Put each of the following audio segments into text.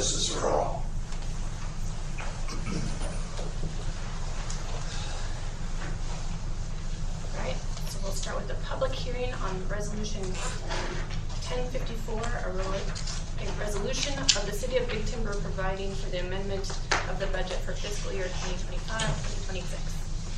justice for all. All right, so we'll start with the public hearing on Resolution 1054, a resolution of the City of Big Timber providing for the amendment of the budget for fiscal year 2025-2026.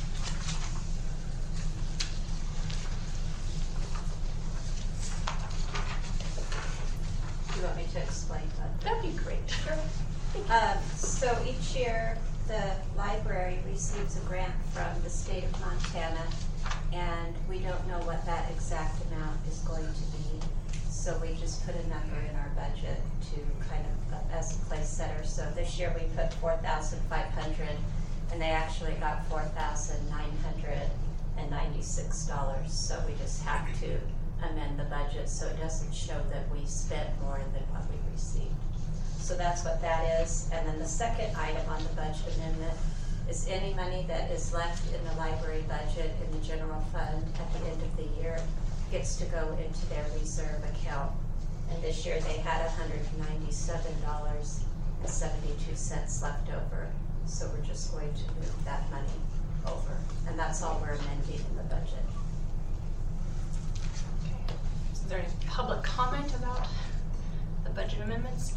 You want me to explain that? That'd be great. Sure. So each year the library receives a grant from the state of Montana, and we don't know what that exact amount is going to be. So we just put a number in our budget to kind of as a place setter. So this year we put $4,500, and they actually got $4,996. So we just have to amend the budget so it doesn't show that we spent more than what we received. So that's what that is. And then the second item on the budget amendment is any money that is left in the library budget in the general fund at the end of the year gets to go into their reserve account. And this year they had $197.72 left over. So we're just going to move that money over. And that's all we're amending in the budget. Is there any public comment about the budget amendments?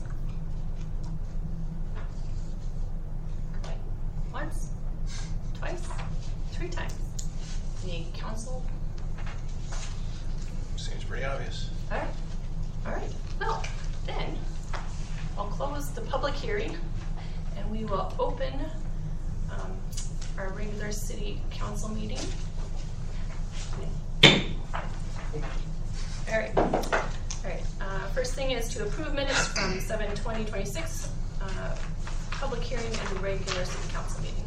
Okay. Once, twice, 3 times. Any council? Seems pretty obvious. All right. All right. Well, then I'll close the public hearing and we will open our regular city council meeting. All right. All right. First thing is to approve minutes from 7/20/26 public hearing and regular city council meeting.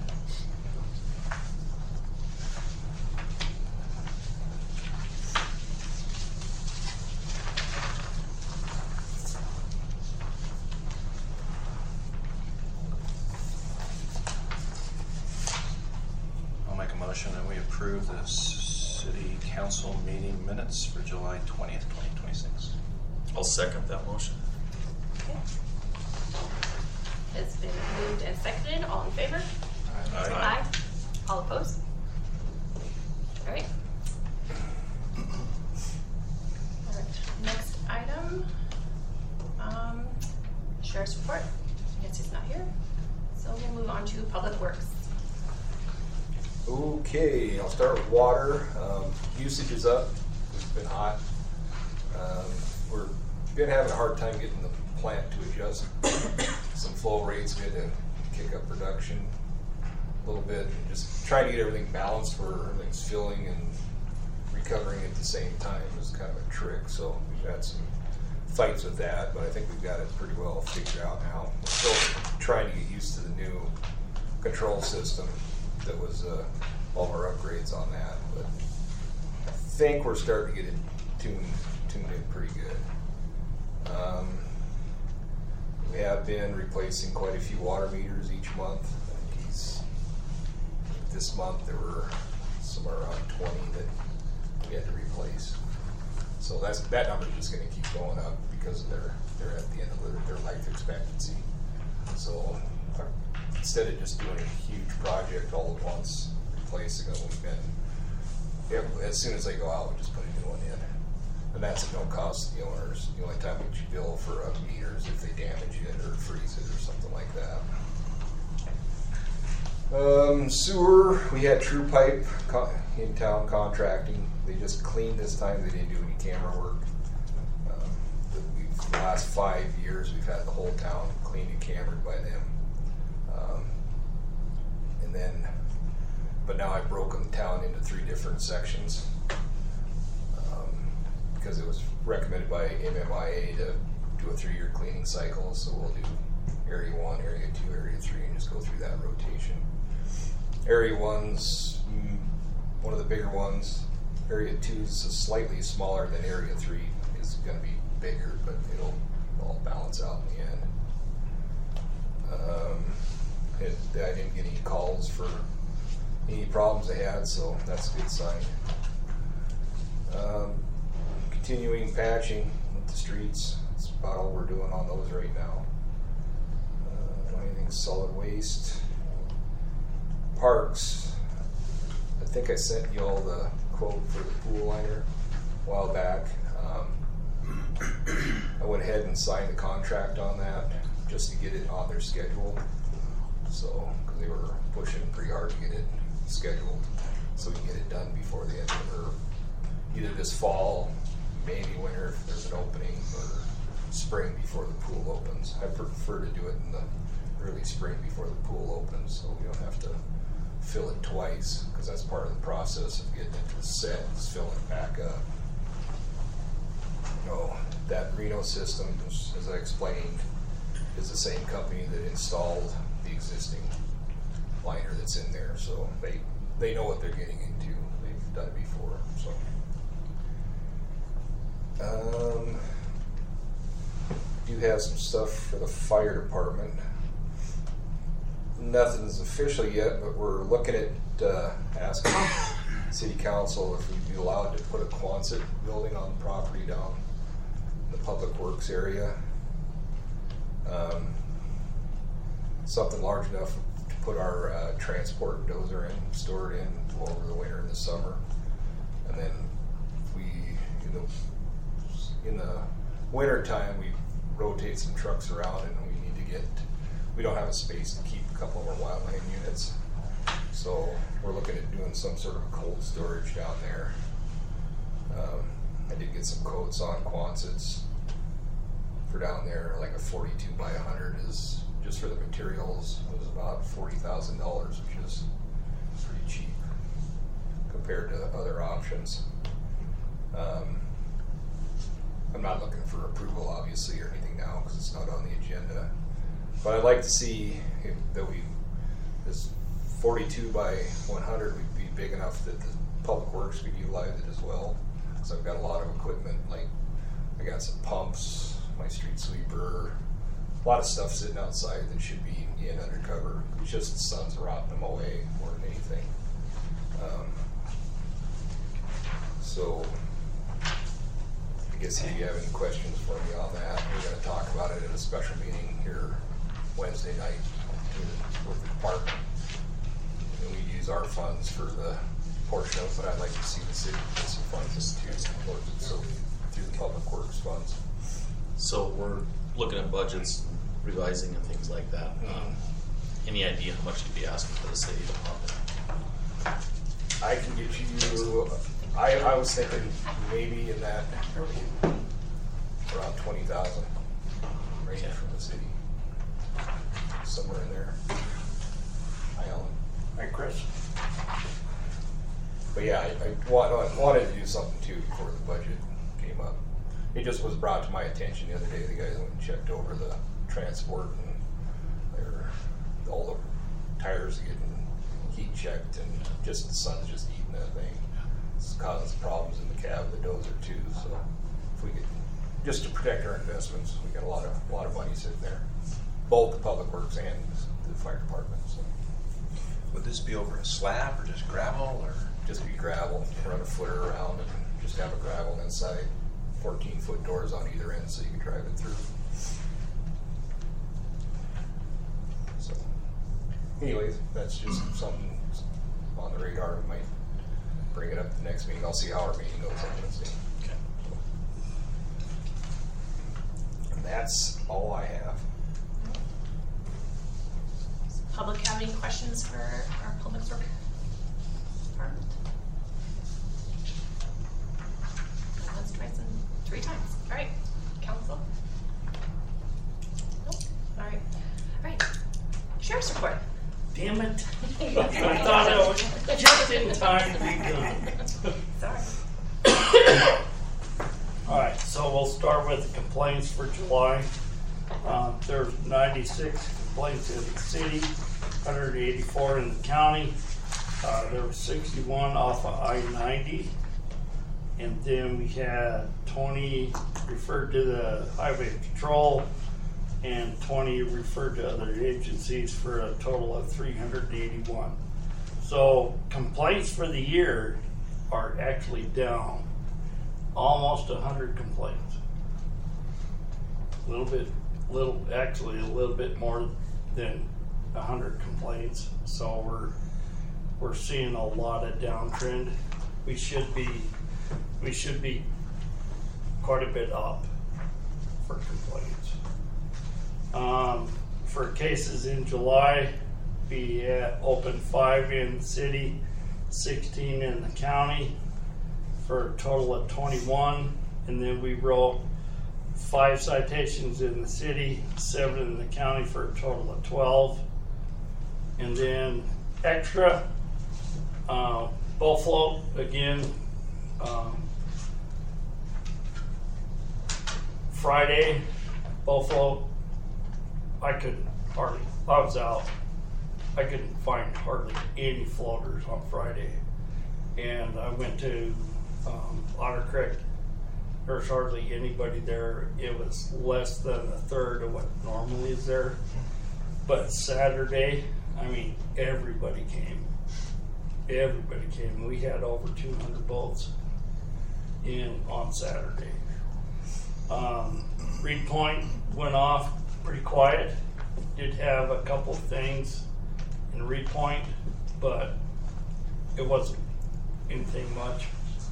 I'll make a motion that we approve the city council meeting minutes for July 20th, 2026. I'll second that motion. Okay. It's been moved and seconded. All in favor? Aye. Aye. All opposed? All right. All right. Next item, sheriff's report. I guess he's not here. So we'll move on to public works. Okay, I'll start with water. Usage is up. It's been hot. We're been having a hard time getting the plant to adjust some flow rates. We had to kick up production a little bit and just trying to get everything balanced where everything's filling and recovering at the same time is kind of a trick. So we've had some fights with that, but I think we've got it pretty well figured out now. We're still trying to get used to the new control system that was all of our upgrades on that, but I think we're starting to get it tuned in pretty good. We have been replacing quite a few water meters each month. I think this month there were somewhere around 20 that we had to replace. So that number is just going to keep going up because they're at the end of their life expectancy. So instead of just doing a huge project all at once, replacing them, as soon as they go out, we just put a new one in. And that's at no cost to the owners. The only time we bill for a meter is if they damage it or freeze it or something like that. Sewer, we had True Pipe in town contracting. They just cleaned this time. They didn't do any camera work. The last 5 years, we've had the whole town cleaned and cambered by them. But now I've broken the town into 3 different sections because it was recommended by MMIA to do a 3-year cleaning cycle. So we'll do Area 1, Area 2, Area 3, and just go through that rotation. Area 1's one of the bigger ones. Area 2 is slightly smaller than Area 3. It's going to be bigger, but it'll all balance out in the end. I didn't get any calls for any problems they had, so that's a good sign. Continuing patching with the streets. That's about all we're doing on those right now. Anything solid waste. Parks. I think I sent you all the quote for the pool liner a while back. I went ahead and signed the contract on that just to get it on their schedule. So, because they were pushing pretty hard to get it scheduled so we can get it done before the end of either this fall, maybe winter if there's an opening, or spring before the pool opens. I prefer to do it in the early spring before the pool opens so we don't have to fill it twice, because that's part of the process of getting it set, is filling it back up. You know, that Reno system, as I explained, is the same company that installed the existing liner that's in there, so they know what they're getting into. They've done it before, so. Do have some stuff for the fire department. Nothing's official yet, but we're looking at asking city council if we'd be allowed to put a Quonset building on the property down in the public works area. Something large enough to put our transport dozer in, store it in, go over the winter and the summer. And then if we, in the winter time, we rotate some trucks around and we don't have a space to keep a couple of our wildland units. So we're looking at doing some sort of cold storage down there. I did get some quotes on Quonsets for down there, like a 42 by 100 is just for the materials. It was about $40,000, which is pretty cheap compared to other options. I'm not looking for approval, obviously, or anything now because it's not on the agenda. But I'd like to see that this 42 by 100 would be big enough that the public works could utilize it as well. Because I've got a lot of equipment, like I got some pumps, my street sweeper, a lot of stuff sitting outside that should be in undercover. It's just the sun's rotting them away more than anything. So I guess if you have any questions for me on that, we're going to talk about it at a special meeting here Wednesday night with the department. And we use our funds for the portion of it, but I'd like to see the city get some funds towards it, so through the public works funds. So we're looking at budgets, revising and things like that. Any idea how much you'd be asking for the city to pump it? I can get you, I was thinking maybe in that around 20,000 range from the city. Somewhere in there. Hi, Alan. Hi, Chris. But yeah, I wanted to do something too before the budget came up. It just was brought to my attention the other day. The guys went and checked over the transport, and all the tires getting heat checked, and just the sun's just eating that thing. It's causing problems in the cab of the dozer too. So if we could, just to protect our investments, we got a lot of money sitting there, both the public works and the fire department. So. Would this be over a slab or just gravel, or Just be gravel, run a footer around and just have a gravel inside, 14-foot doors on either end so you can drive it through. So, anyways, that's just something on the radar. We might bring it up at the next meeting. I'll see how our meeting goes on Wednesday. Okay. And that's all I have. Does the public have any questions for our public works department? Once, twice, and 3 times. All right, council. Nope. All right. All right. Sheriff's report. Damn it. I thought I was just in time to be done. Sorry. All right, so we'll start with the complaints for July. There's 96 complaints in the city, 184 in the county. There were 61 off of I-90. And then we had 20 referred to the highway patrol and 20 referred to other agencies for a total of 381. So complaints for the year are actually down almost 100 complaints. Actually a little bit more than 100 complaints. So we're seeing a lot of downtrend. We should be quite a bit up for complaints. For cases in July, we opened 5 in the city, 16 in the county, for a total of 21. And then we wrote 5 citations in the city, 7 in the county, for a total of 12. And then extra, Buffalo again. Friday, Buffalo, I was out. I couldn't find hardly any floaters on Friday. And I went to Otter Creek. There's hardly anybody there. It was less than a third of what normally is there. But Saturday, I mean, everybody came. Everybody came. We had over 200 boats in on Saturday. Reed Point went off pretty quiet. Did have a couple of things in Reed Point, but it wasn't anything much.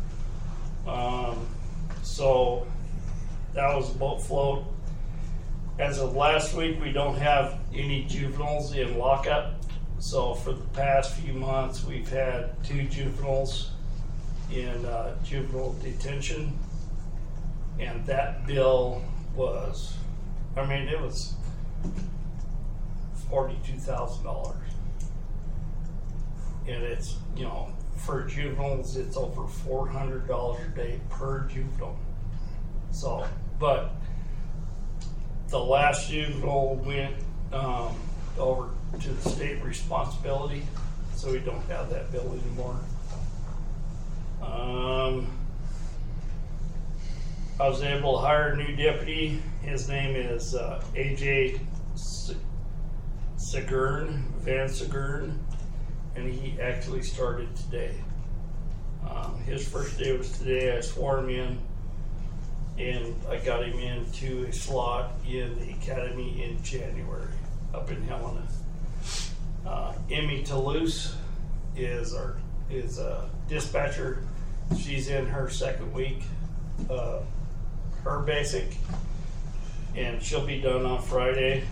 So that was a boat float. As of last week, we don't have any juveniles in lockup. So for the past few months, we've had 2 juveniles in juvenile detention. And that bill was, it was $42,000. And it's, for juveniles, it's over $400 a day per juvenile. So, but the last juvenile went over to the state responsibility, so we don't have that bill anymore. I was able to hire a new deputy. His name is AJ Van Segern, and he actually started today. His first day was today. I swore him in, and I got him into a slot in the academy in January up in Helena. Emmy Toulouse is a dispatcher. She's in her second week, her basic, and she'll be done on Friday.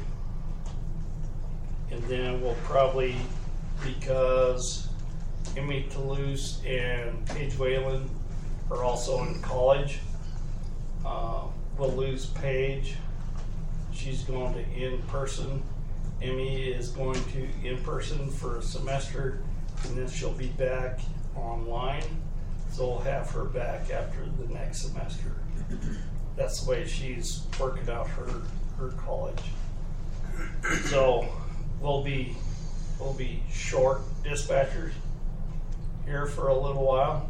And then we'll probably, because Emmy Toulouse and Paige Whalen are also in college, we'll lose Paige. She's going to in-person. Emmy is going to in-person for a semester, and then she'll be back online. So we'll have her back after the next semester. That's the way she's working out her college. So we'll be short dispatchers here for a little while.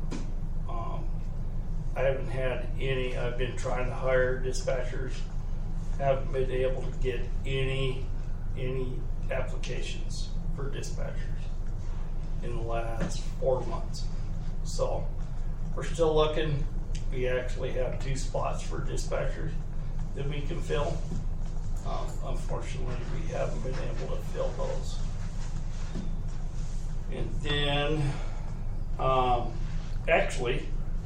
I haven't had any. I've been trying to hire dispatchers. Haven't been able to get any applications for dispatchers in the last 4 months. So we're still looking. We actually have 2 spots for dispatchers that we can fill. Unfortunately, we haven't been able to fill those. And then, actually,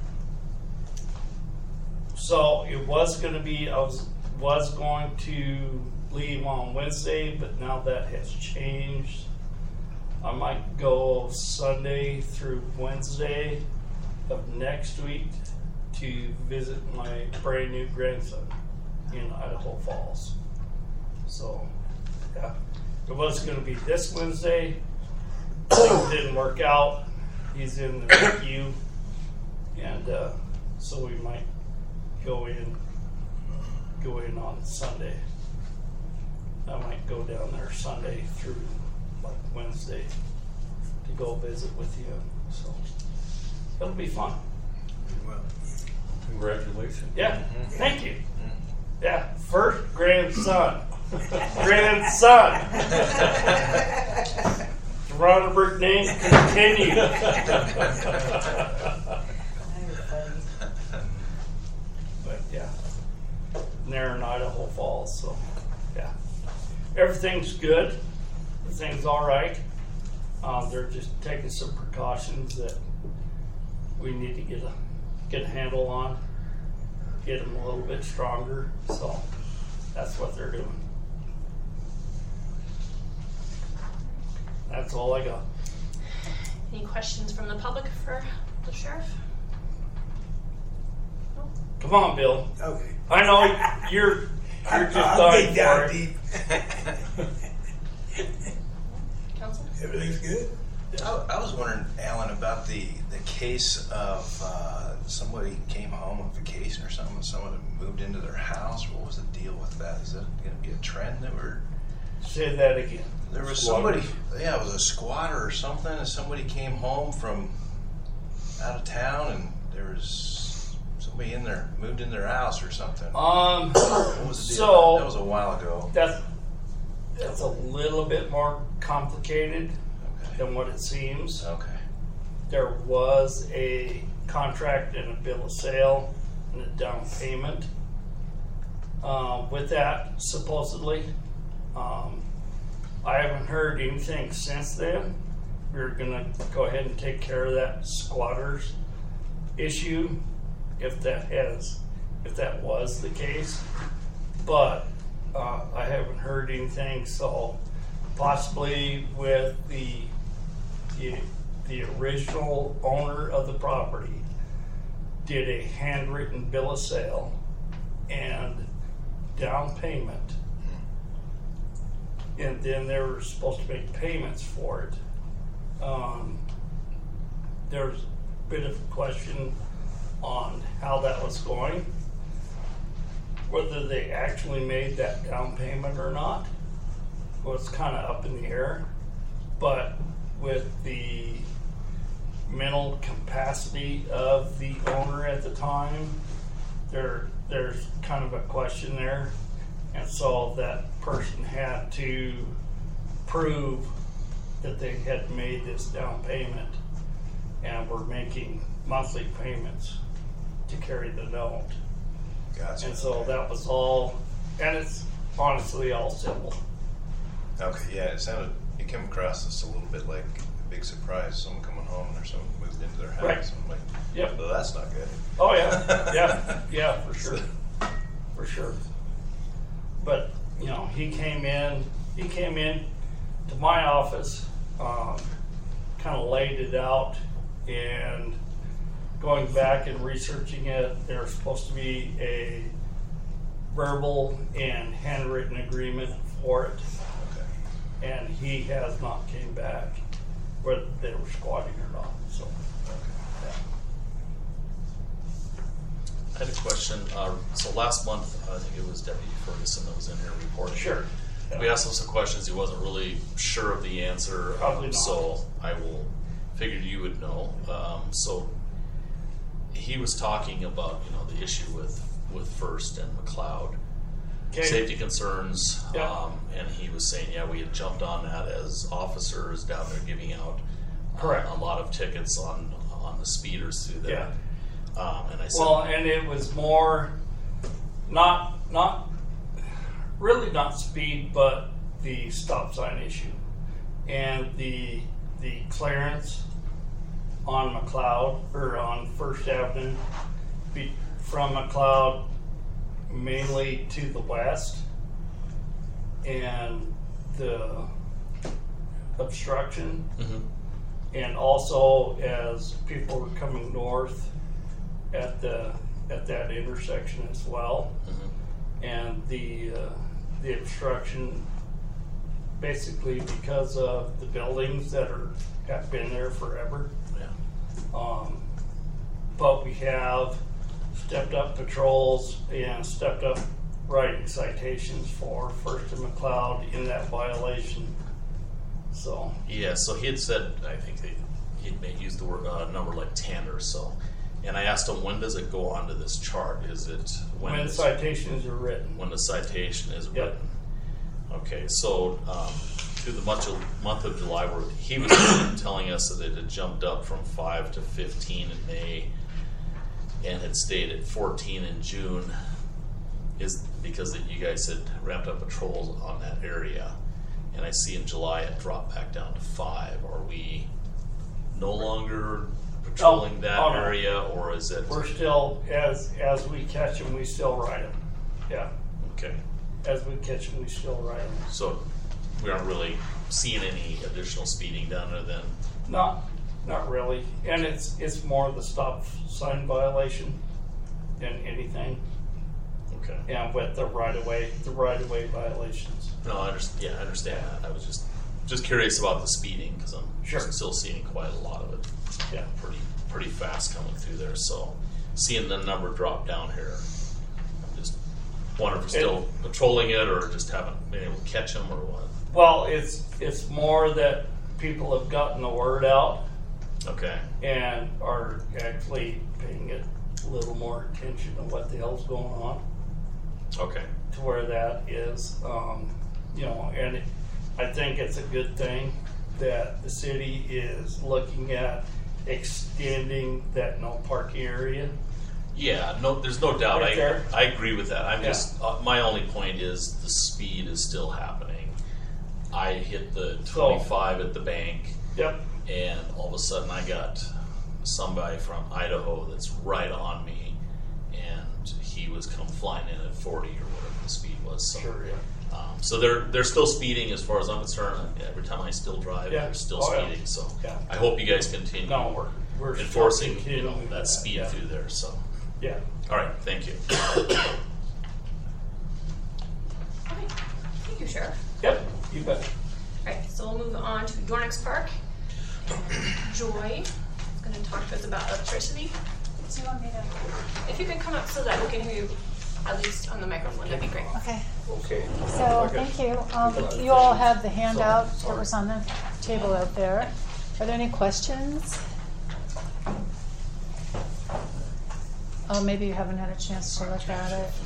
so it was going to be, I was going to leave on Wednesday, but now that has changed. I might go Sunday through Wednesday of next week to visit my brand new grandson in Idaho Falls. So, yeah, it was going to be this Wednesday. Things didn't work out. He's in the NICU, and so we might go in on Sunday. I might go down there Sunday through like Wednesday to go visit with him. So it'll be fun. Well, Congratulations. Yeah, thank you. Yeah, first grandson. Grandson. The Ronneberg name continued. But yeah, and they're in Idaho Falls, so yeah. everything's good. Everything's all right. They're just taking some precautions that we need to get a handle on, get them a little bit stronger. So that's what they're doing. That's all I got. Any questions from the public for the sheriff? No? Come on, Bill. Okay. I know you're just I'll dying dig down for it. deep. Council? Everything's good? I was wondering, Alan, about the case of somebody came home on vacation or something, and someone had moved into their house. What was the deal with that? Is that going to be a trend that we're... Say that again. There was Squatters. somebody, yeah, it was a squatter or something, and somebody came home from out of town, and there was somebody in there, moved in their house or something. What was the deal? So That was a while ago. that's a little bit more complicated Okay. than what it seems. Okay. There was a contract and a bill of sale and a down payment with that, supposedly. I haven't heard anything since then. We're gonna go ahead and take care of that squatters issue if that was the case. But I haven't heard anything, so possibly with the original owner of the property did a handwritten bill of sale and down payment, and then they were supposed to make payments for it. There's a bit of a question on how that was going, whether they actually made that down payment or not was kind of up in the air. But with the mental capacity of the owner at the time, there's kind of a question there. And so that person had to prove that they had made this down payment and were making monthly payments to carry the note. Gotcha. And so that was all, and it's honestly all civil. Okay, yeah, it came across us a little bit like a big surprise. Someone coming home and there's someone moved into their house. Right. I'm like, Yep. well, that's not good. Oh yeah, yeah, for sure, for sure. But you know, he came in to my office, kind of laid it out, and going back and researching it, there's supposed to be a verbal and handwritten agreement for it, Okay. and he has not came back whether they were squatting or not. So. Yeah. I had a question. So last month, I think it was Deputy Ferguson that was in here reporting. Sure. We asked him some questions. He wasn't really sure of the answer. Probably not. So figured you would know. So he was talking about, the issue with First and McLeod. Okay. Safety concerns. Yeah. And he was saying, we had jumped on that as officers down there giving out Correct. a lot of tickets on the speeders through there. Yeah. And I said, Well, and it was more not really not speed, but the stop sign issue and the clearance on McLeod or on First Avenue from McLeod mainly to the west, and the obstruction, and also as people were coming north at that intersection as well, and the obstruction basically because of the buildings that have been there forever. yeah. But we have stepped up patrols and stepped up writing citations for First and McLeod in that violation. So Yeah, so he had said, I think he'd used the word number like 10 or so. And I asked him, when does it go onto this chart? Is it when the citations are written. when the citation is Yep. written? Okay, so through the month of July, where he was telling us that it had jumped up from 5 to 15 in May and had stayed at 14 in June. is because that you guys had ramped up patrols on that area, and I see in July it dropped back down to 5. Are we no longer patrolling that no. area, or is it? We're still, as we catch them, we still ride them. Yeah, Okay, as we catch them, we still ride them. so we aren't really seeing any additional speeding down there then? Not really, and it's more the stop sign violation than anything. Okay. Yeah, with the right of way violations. No, I understand. Yeah, I understand that. I was just curious about the speeding because I'm Sure. still seeing quite a lot of it. Yeah. Pretty fast coming through there. So seeing the number drop down here, I'm just wondering if we're still patrolling it or just haven't been able to catch them or what. Well, it's more that people have gotten the word out Okay. and are actually paying it a little more attention to what the hell's going on, Okay. to where that is, and I think it's a good thing that the city is looking at extending that no parking area. Yeah. No, there's no doubt. Right there. I agree with that. I'm Yeah. just my only point is the speed is still happening. I hit the 25 at the bank. Yep. And all of a sudden I got somebody from Idaho that's right on me, and he was come flying in at 40 or whatever the speed was. So, Sure, yeah. so they're still speeding as far as I'm concerned. Every time I still drive, Yeah. they're still Oh, yeah. speeding. So Yeah. I hope you guys continue No, we're still enforcing continuing that speed yeah. through there. So Yeah. all right, thank you. Okay. Thank you, Sheriff. Yep. You bet. All right, so we'll move on to Dornix Park. Joy is going to talk to us about electricity. Do you want me to? If you could come up so that we can hear you at least on the microphone, that'd be great. Okay. Okay. So, thank you. You all have the handout that was on the table out there. Are there any questions? Oh, maybe you haven't had a chance to look at it.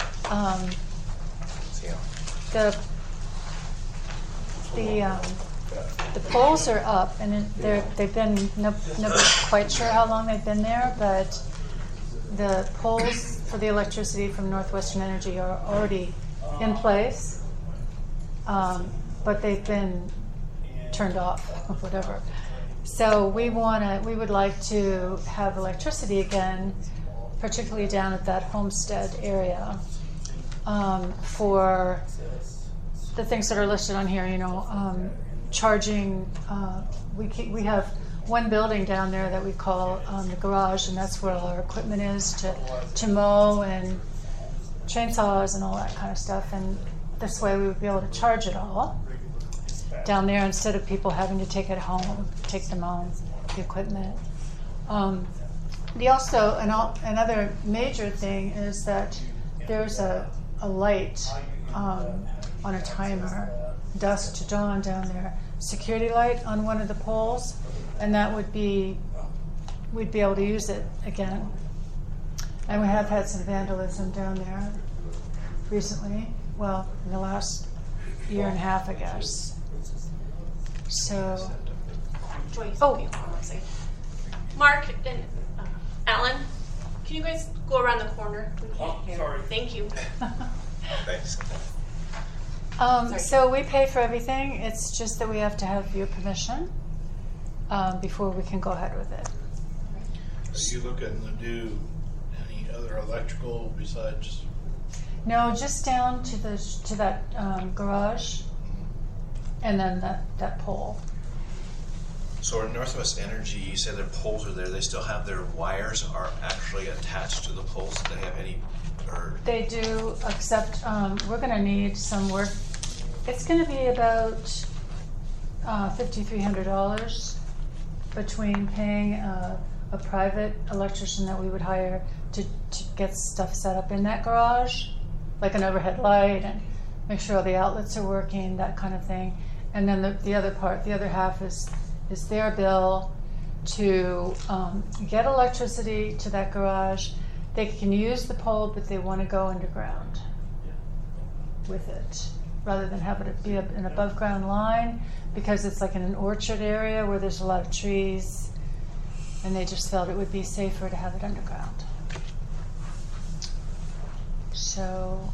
The poles are up, and they've been nobody's quite sure how long they've been there, but the poles for the electricity from Northwestern Energy are already in place, but they've been turned off, whatever. So we would like to have electricity again, particularly down at that Homestead area, for the things that are listed on here. Charging. We have one building down there that we call the garage, and that's where all our equipment is to mow and chainsaws and all that kind of stuff. And this way, we would be able to charge it all down there instead of people having to take it home, take them home, the equipment. Another major thing is that there's a light on a timer, dusk to dawn down there, security light on one of the poles, and that would be, we'd be able to use it again. And we have had some vandalism down there recently, well, in the last year and a half, I guess. So, Joy, Oh. Mark and Alan, can you guys go around the corner? We can't Oh, hear. sorry. Thank you. Thanks. so we pay for everything. It's just that we have to have your permission before we can go ahead with it. Are you looking to do any other electrical besides? No, just down to that garage, and then that pole. So in Northwest Energy, you said their poles are there. They still have their wires are actually attached to the poles. Do they have any, or They do, except we're going to need some work. It's going to be about $5,300 between paying a private electrician that we would hire to get stuff set up in that garage, like an overhead light and make sure all the outlets are working, that kind of thing. And then the other half is their bill to get electricity to that garage. They can use the pole, but they want to go underground with it, rather than have it be an above ground line, because it's like in an orchard area where there's a lot of trees, and they just felt it would be safer to have it underground. So,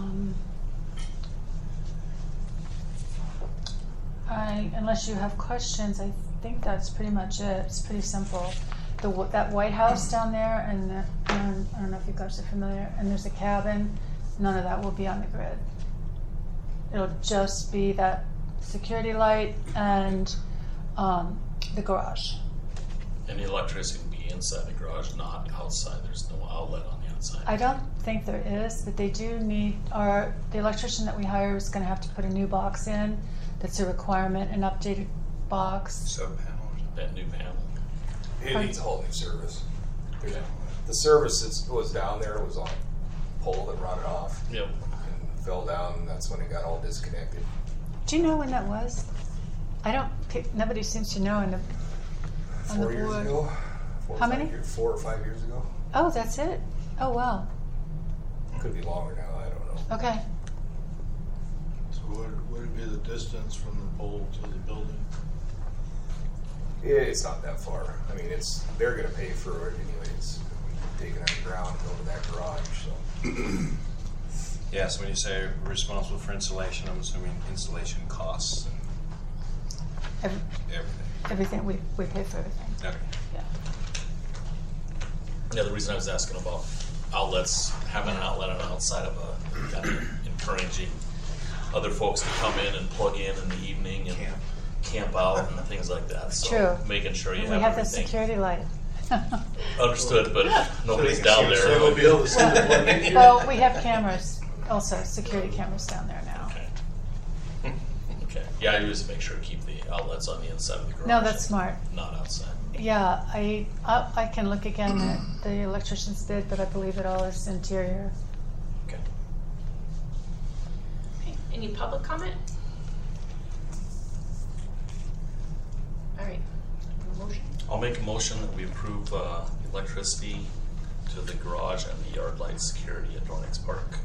unless you have questions, I think that's pretty much it. It's pretty simple. That White House down there, and I don't know if you guys are familiar, and there's a cabin, none of that will be on the grid. It'll just be that security light and the garage. And the electricity can be inside the garage, not outside. There's no outlet on the outside. I don't think there is, but they do need, the electrician that we hire is gonna have to put a new box in. That's a requirement, an updated box. Sub panel or something? That new panel. It needs a whole new service. The service that was down there was on a pole that rotted off Yep. and fell down, and that's when it got all disconnected. Do you know when that was? Nobody seems to know on the 4 years board. ago? How many? 4 or 5 years ago. Oh, that's it? Oh, wow. Could be longer now, I don't know. Okay. So what would be the distance from the pole to the building? It's not that far. I mean, they're gonna pay for it anyways. We take it underground and go to that garage, so. Yeah, so when you say responsible for installation, I'm assuming installation costs and everything. Everything, we pay for everything. Okay. Yeah. Yeah, the reason I was asking about outlets, having an outlet on the outside of kind of encouraging other folks to come in and plug in the evening and camp out and things like that. So True. making sure you We have have the everything. security light. Understood, but if nobody's So down they there. will be able to see the plug in here? Well, we have cameras, also security cameras down there now. Okay. Okay. Yeah, I just make sure to keep the outlets on the inside of the garage. No, that's smart. Not outside. Yeah, I can look again at the electrician's bid, but I believe it all is interior. Okay. Okay, any public comment? All right, motion? I'll make a motion that we approve electricity to the garage and the yard light security at Dornix Park.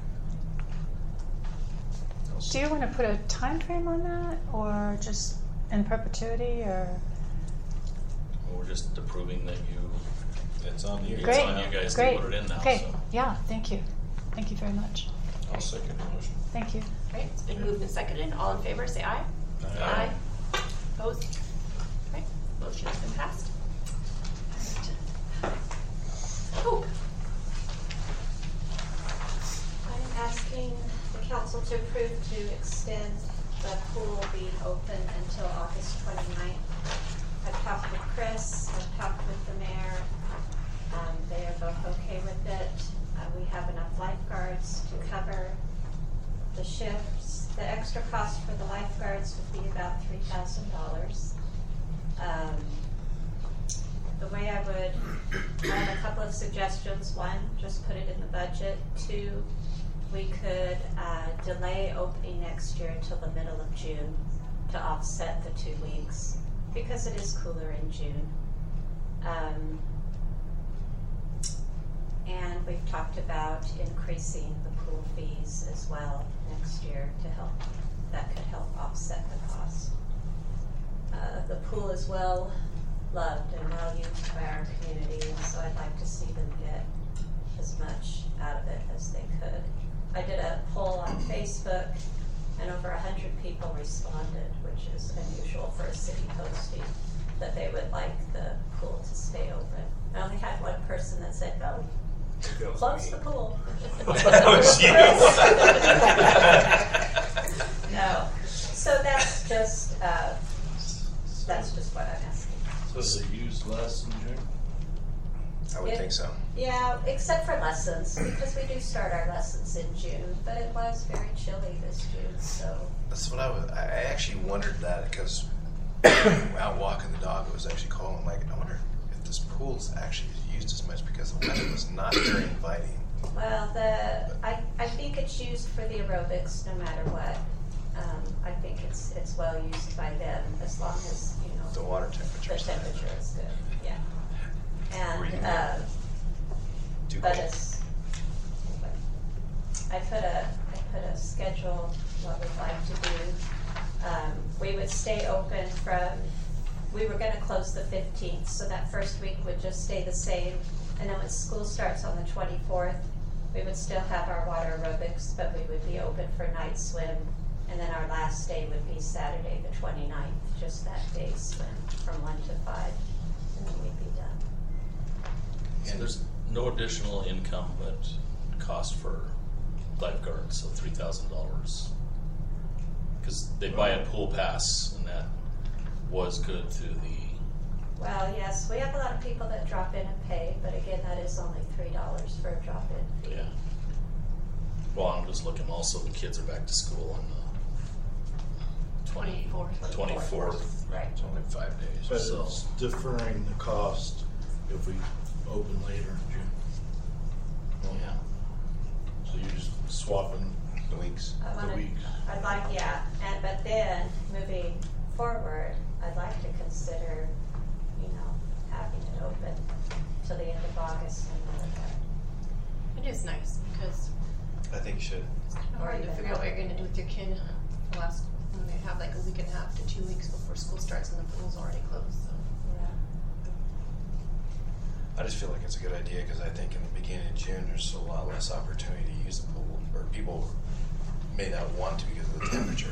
Do you want to put a time frame on that, or just in perpetuity, or? We're just approving that you. It's on you. It's Great, on you guys great. to put it in now. Okay, So. yeah, thank you. Thank you very much. I'll second the motion. Thank you. All right, it's been moved and seconded. All in favor, say aye. Aye. Opposed? All right, motion has been passed. Hope. I'm asking the council to approve to extend the pool being open until August 29th. I've talked with Chris, I've talked with the mayor. They are both okay with it. We have enough lifeguards to cover the shifts. The extra cost for the lifeguards would be about $3,000. The way I have a couple of suggestions. One, just put it in the budget. Two, we could delay opening next year until the middle of June to offset the 2 weeks because it is cooler in June. And we've talked about increasing the pool fees as well next year to help. That could help offset the cost. The pool is well loved and well used by our community, and so I'd like to see them get as much out of it as they could. I did a poll on Facebook, and over 100 people responded, which is unusual for a city posting, that they would like the pool to stay open. I only had one person that said, no, close the pool. No. So that's just what I'm asking. So is it used less in June? I would think so. Yeah, except for lessons, because we do start our lessons in June, but it was very chilly this June, so. That's what I actually wondered that because out walking the dog, it was actually cold. I'm like, I wonder if this pool's actually used as much because the weather was not very inviting. Well, I think it's used for the aerobics no matter what. I think it's well used by them as long as, you know. The water temperature. The temperature is good, yeah. Were you And, Too but cold. it's, I put a schedule, what we'd like to do. We would stay open we were gonna close the 15th, so that first week would just stay the same. And then when school starts on the 24th, We would still have our water aerobics, but we would be open for night swim. And then our last day would be Saturday, the 29th, just that day swim from 1 to 5, and then we'd be done. So there's no additional income, but cost for lifeguards, so $3,000. Because they buy a pool pass, and that was good through the. Well, yes, we have a lot of people that drop in and pay, but again, that is only $3 for a drop-in fee. Yeah. Well, I'm just looking. Also, the kids are back to school on the 24th. Right. It's only 5 days. But So- it's deferring the cost if we open later in June. Yeah. So you're just swapping The weeks. I the wanna, weeks. I'd like, yeah, but then, moving forward, I'd like to consider, having it open till the end of August and then It is nice because I think you should. it's kind of hard to figure out what you're gonna do with your kid when they have like a week and a half to 2 weeks before school starts and the pool's already closed, so. I just feel like it's a good idea because I think in the beginning of June, there's a lot less opportunity to use the pool, or people may not want to because of the temperature.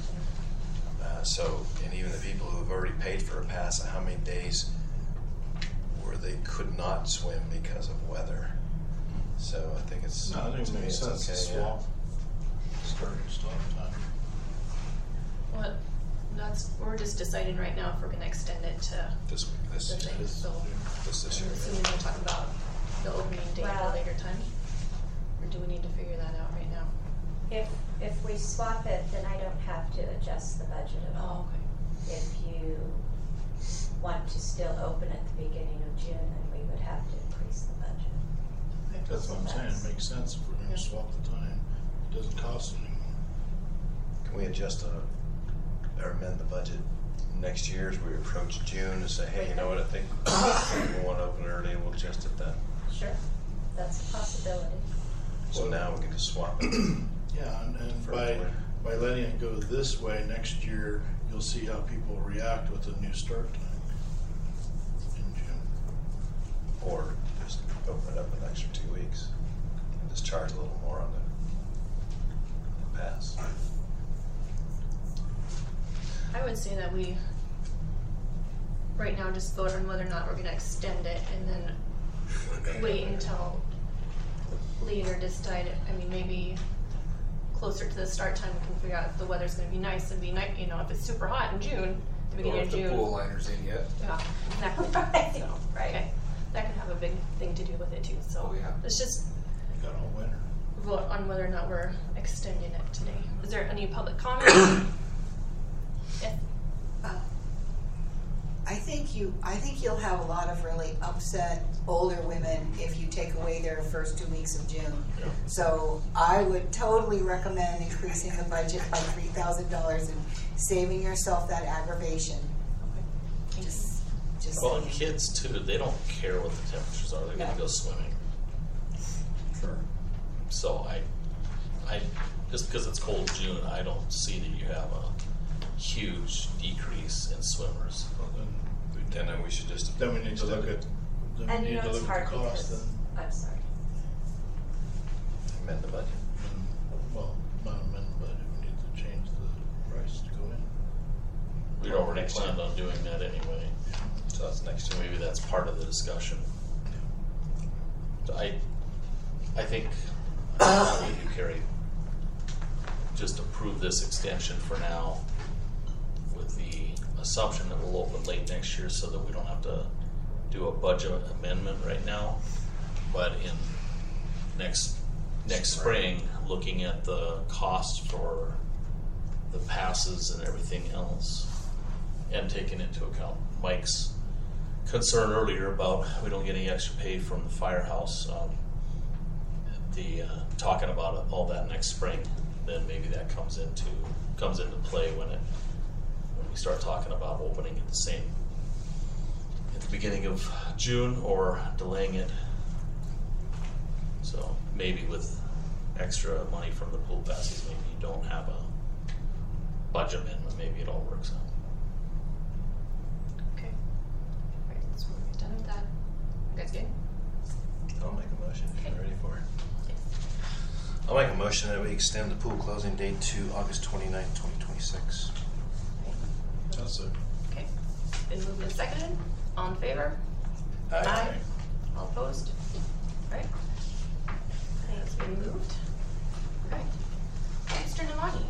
And even the people who have already paid for a pass, how many days where they could not swim because of weather? So I think it's. No, I think to it me makes it's sense to okay, yeah. swap. Start and stop time. Well, we're just deciding right now if we're gonna extend it to This the thing, This- so. this I'm year. assuming we're talking about the opening date at Well- a later time? Or do we need to figure that out right now? if we swap it, then I don't have to adjust the budget at all. okay. If you want to still open at the beginning of June, then we would have to increase the budget. That's what I'm saying, it makes sense if we're Yeah. gonna swap the time, it doesn't cost anymore. Can we adjust or amend the budget next year as we approach June and say, hey, you know what, I think we want to open early and we'll adjust it then. Sure, that's a possibility. So now we can just swap it. Yeah, and For by everyone. letting it go this way, next year, you'll see how people react with the new start time in June. Or just open it up an extra 2 weeks and just charge a little more on the pass. I would say that we, right now, just vote on whether or not we're gonna extend it and then wait until later decide, maybe closer to the start time, we can figure out if the weather's gonna be nice and if it's super hot in June, the Or beginning if of the June. pool liner's in yet. Yeah, exactly. Right, So, right. okay, that could have a big thing to do with it too, so. Oh, yeah. Let's just You got all winter. vote on whether or not we're extending it today. Is there any public comment? Yes. I think you'll have a lot of really upset older women if you take away their first 2 weeks of June. Yeah. So I would totally recommend increasing the budget by $3,000 and saving yourself that aggravation. Just Well, and saying. kids too, they don't care what the temperatures are. They're gonna go swimming. Sure. So I just because it's cold June, I don't see that you have a huge decrease in swimmers. Well, Then we should just. then we need to look at, And the it's hard cost because, I'm sorry. Amend the budget. well, not amend the budget, we need to change the price to go in. We'd already planned on doing that anyway. So that's next So year. maybe that's part of the discussion. So I think, what you Carrie, just approve this extension for now with the assumption that we'll open late next year so that we don't have to do a budget amendment right now. But in next spring, looking at the cost for the passes and everything else and taking into account Mike's concern earlier about we don't get any extra pay from the firehouse, talking about all that next spring, then maybe that comes into play when we start talking about opening at the beginning of June or delaying it. So maybe with extra money from the pool passes, maybe you don't have a budget amendment, maybe it all works out. Okay. All right, so we're done with that. You guys good? I'll make a motion if you're ready for it. Yes. I'll make a motion that we extend the pool closing date to August 29, 2026. That's it. Okay, been moved and seconded. All in favor? Aye. All opposed? Right. It's been moved. Right. Mr. Namani.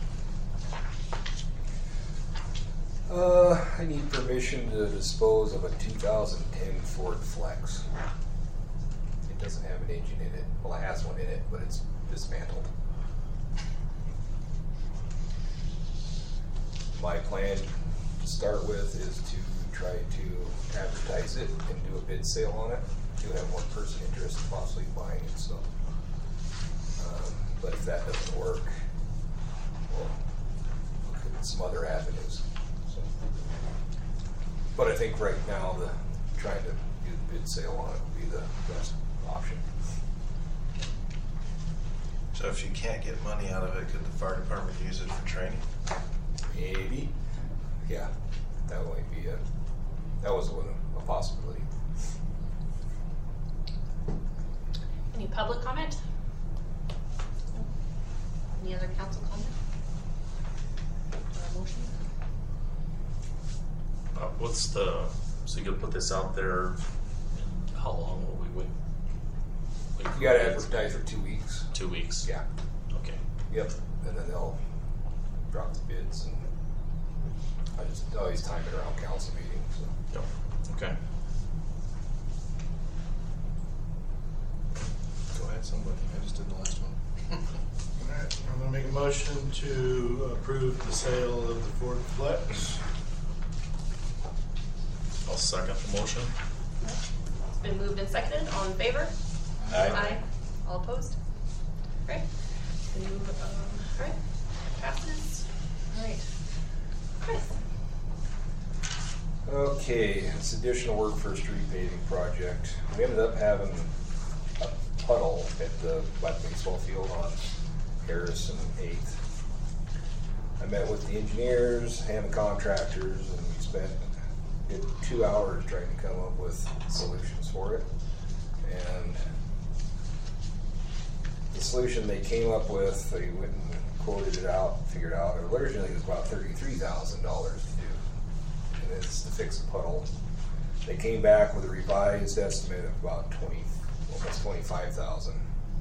I need permission to dispose of a 2010 Ford Flex. It doesn't have an engine in it. Well, it has one in it, but it's dismantled. My plan to start with is to try to advertise it and do a bid sale on it. Do have one person interested in possibly buying it, so. But if that doesn't work, we'll look at some other avenues. So. But I think right now, trying to do the bid sale on it would be the best option. So if you can't get money out of it, could the fire department use it for training? Maybe. Yeah, that might be that was a possibility. Any public comment? Any other council comment? Or a motion? So you could put this out there, and how long will we wait? You gotta advertise for 2 weeks. 2 weeks? Yeah. Okay. Yep. And then they'll drop the bids, and I just always time it around council meeting. So. Yep. Okay. Go ahead, somebody. I just did the last one. All right, I'm gonna make a motion to approve the sale of the Ford Flex. I'll second the motion. It's been moved and seconded. All in favor? Aye. All opposed? Right. Then you, right. Passes. All right. Chris. Okay, it's additional work for a street paving project. We ended up having a puddle at the Black baseball field on Harris and 8th. I met with the engineers and the contractors, and we spent 2 hours trying to come up with solutions for it. And the solution they came up with, they went and quoted it out, figured out, originally it was about $33,000 to do. And it's to fix the puddle. They came back with a revised estimate of about almost $25,000.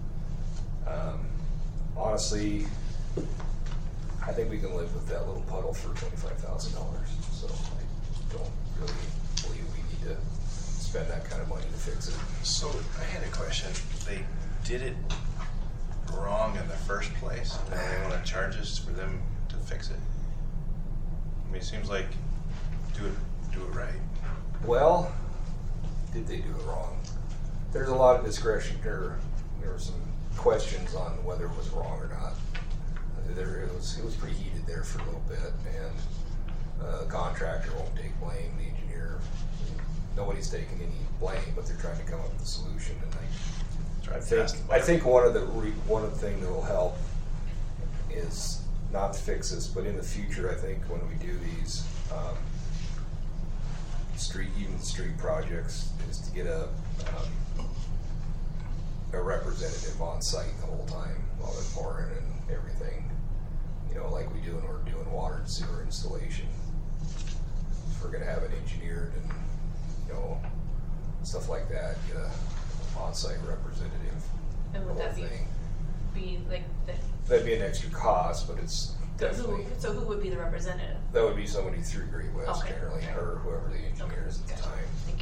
Honestly, I think we can live with that little puddle for $25,000. So I don't really believe we need to spend that kind of money to fix it. So I had a question. They did it wrong in the first place, and now they want to charge us for them to fix it. I mean, it seems like do it right. Well, did they do it wrong? There's a lot of discretion there. There were some questions on whether it was wrong or not. It was pretty heated there for a little bit, and the contractor won't take blame. The engineer, nobody's taking any blame, but they're trying to come up with a solution. And I think one of the thing that will help is not to fix this, but in the future, I think when we do these street projects, is to get a representative on site the whole time while they're pouring and everything. You know, like we do when we're doing water and sewer installation. If we're gonna have it engineered and, you know, stuff like that, get a on-site representative. And would that be like the? That'd be an extra cost, but it's definitely. So who would be the representative? That would be somebody through Great West, Okay. generally, or whoever the engineer is at the Gotcha. time. Thank you.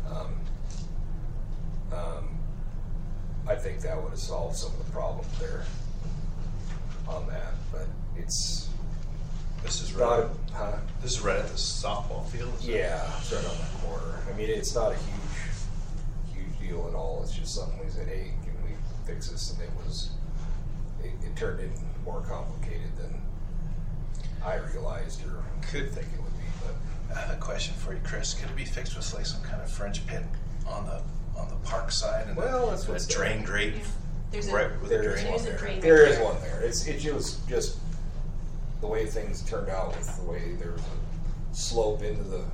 I think that would have solved some of the problems there on that, but it's This is not. right. This is right at the softball field. Is it? Yeah, it's right on the corner. I mean, it's not a huge deal at all. It's just something we said, hey, can we fix this? And it turned in more complicated than I realized or could think it would be. But I have a question for you, Chris. Could it be fixed with like some kind of French pit on the park side and Well, that's what's a drain grate There's right with a there is drain one on there? drain. there is one there. It was just the way things turned out with the way there was a slope into the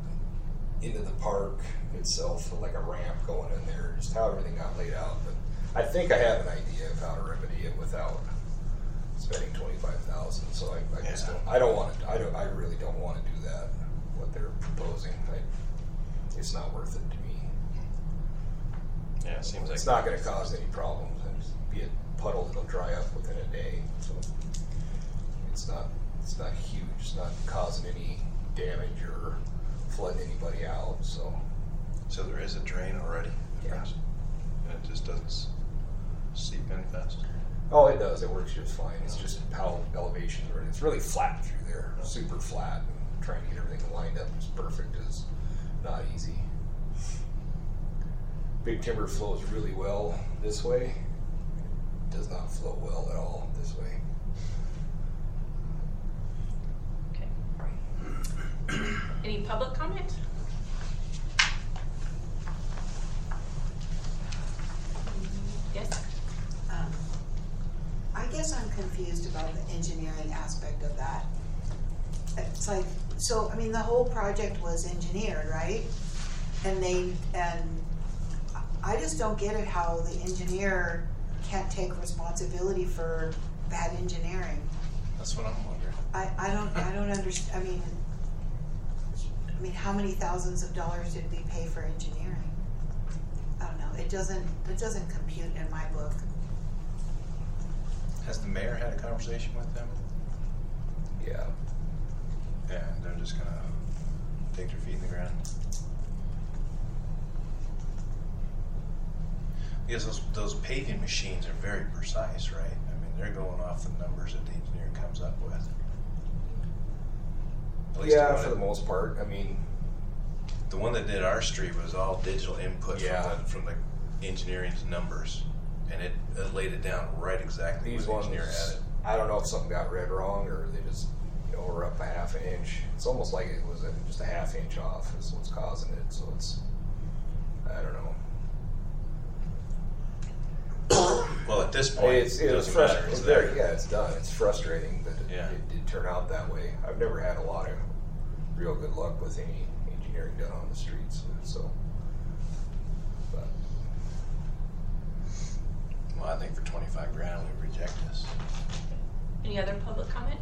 park itself, like a ramp going in there, just how everything got laid out. But I think I have an idea of how to remedy it without spending 25,000. So I just Yeah. don't. I don't want to. I really don't want to do that. What they're proposing, it's not worth it to me. Yeah, it seems like It's not going to cause any problems. And be a puddle that'll dry up within a day. So it's not huge. It's not causing any damage or flooding anybody out. So So there is a drain already. Yeah. And it just doesn't seep in fast. oh, it does. It works just fine. It's just how elevations are. It's really flat through there, super flat. And trying to get everything lined up as perfect is not easy. Big Timber flows really well this way. It does not flow well at all this way. Okay. Any public comment? Yes? I guess I'm confused about the engineering aspect of that. It's like, so, I mean, the whole project was engineered, right? And I just don't get it how the engineer can't take responsibility for bad engineering. That's what I'm wondering. I don't understand, I mean, how many thousands of dollars did we pay for engineering? I don't know, it doesn't compute in my book. Has the mayor had a conversation with them? Yeah. And they're just gonna take their feet in the ground? Because those paving machines are very precise, right? I mean, they're going off the numbers that the engineer comes up with. At least Yeah, the for the one- most part. I mean, The one that did our street was all digital input Yeah. from the engineering's numbers, and it laid it down right exactly these where the ones, engineer had it. I don't know if something got read wrong or they just, were up a half an inch. It's almost like it was just a half inch off is what's causing it. So it's, I don't know. Well, at this point, It's it doesn't frustrating. matter. It's There, there. yeah, it's done. It's frustrating that Yeah. it did turn out that way. I've never had a lot of real good luck with any engineering done on the streets. So, but Well, I think for 25 grand, we reject this. Any other public comment?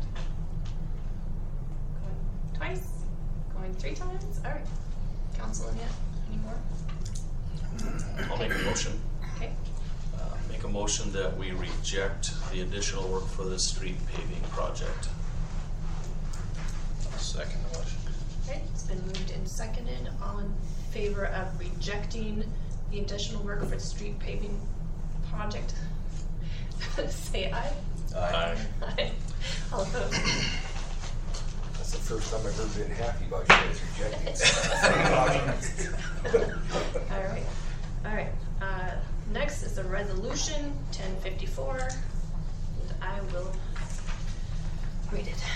Going twice? Going 3 times? All right. Council Annette, any more? I'll make a motion. Okay. Make a motion that we reject the additional work for this street paving project. I'll second the motion. Okay, it's been moved and seconded. All in favor of rejecting the additional work for the street paving project? Say aye. Aye. Aye. All opposed? that's the first time I've ever been happy about you guys rejecting stuff. All right. All right. Next is the resolution 1054. And I will read it.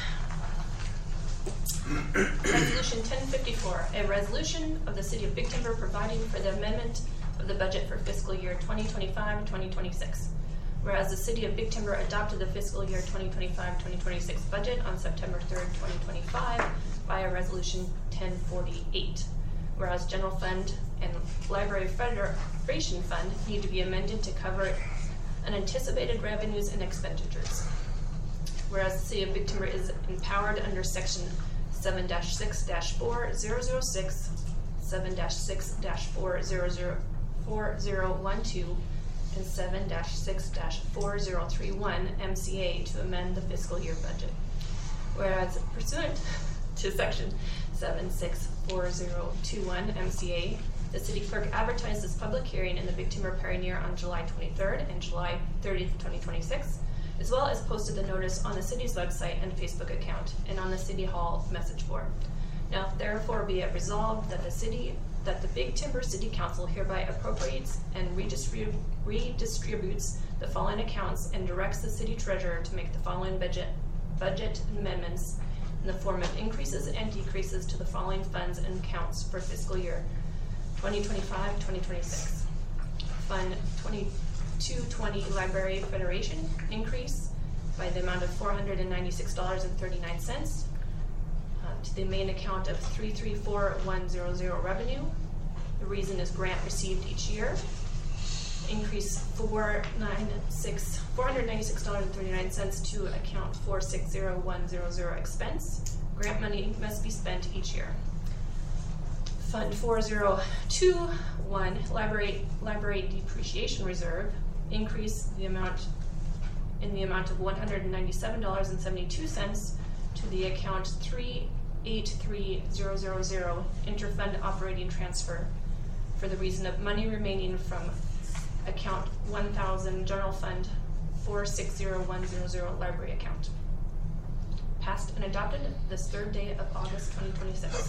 Resolution 1054, a resolution of the City of Big Timber providing for the amendment of the budget for fiscal year 2025-2026. Whereas the City of Big Timber adopted the fiscal year 2025-2026 budget on September 3rd, 2025 via Resolution 1048. Whereas General Fund and Library Federation Fund need to be amended to cover unanticipated revenues and expenditures. Whereas the City of Big Timber is empowered under Section 7-6-4006, 7-6-404012, and 7-6-4031 MCA to amend the fiscal year budget. Whereas pursuant to Section 7-6-4021 MCA, the city clerk advertised this public hearing in the Big Timber Pioneer on July 23rd and July 30th, 2026, as well as posted the notice on the city's website and Facebook account and on the City Hall message board. Now, therefore, be it resolved that the Big Timber City Council hereby appropriates and redistributes the following accounts and directs the city treasurer to make the following budget amendments in the form of increases and decreases to the following funds and accounts for fiscal year 2025-2026. Fund 2220 Library Federation increase by the amount of $496.39 to the main account of 334100 revenue. The reason is grant received each year. increase $496.39 to account 460100 expense. Grant money must be spent each year. Fund 4021, library depreciation reserve, increase the amount of $197.72 to the account 383000 interfund operating transfer for the reason of money remaining from account 1000 general fund 460100 library account. Passed and adopted this 3rd day of August 2026.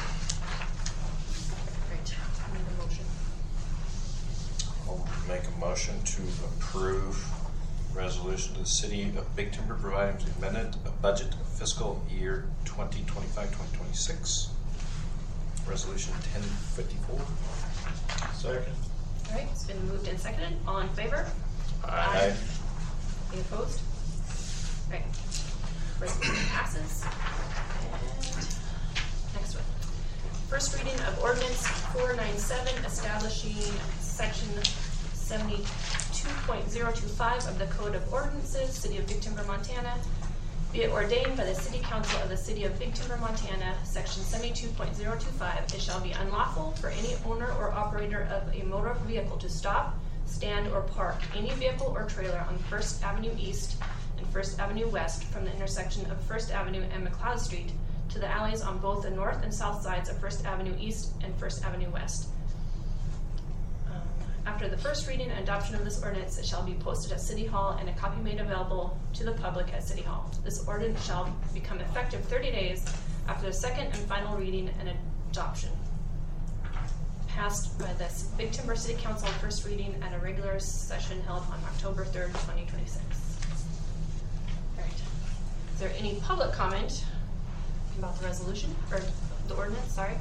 Great. I need a motion. I'll make a motion to approve resolution to the City of Big Timber providing for the amendment of budget of fiscal year 2025-2026. Resolution 1054. Second. All right, it's been moved and seconded. All in favor? Aye. Any opposed? All right. Resolution passes. And next one. First reading of ordinance 497 establishing section 72.025 of the Code of Ordinances, City of Big Timber, Montana. Be it ordained by the City Council of the City of Big Timber, Montana, section 72.025, it shall be unlawful for any owner or operator of a motor vehicle to stop, stand, or park any vehicle or trailer on First Avenue East and First Avenue West from the intersection of First Avenue and McLeod Street to the alleys on both the north and south sides of First Avenue East and First Avenue West. After the first reading and adoption of this ordinance, it shall be posted at City Hall and a copy made available to the public at City Hall. This ordinance shall become effective 30 days after the second and final reading and adoption. Passed by the Big Timber City Council on first reading at a regular session held on October 3rd, 2026. All right. Is there any public comment about the resolution, or the ordinance, sorry?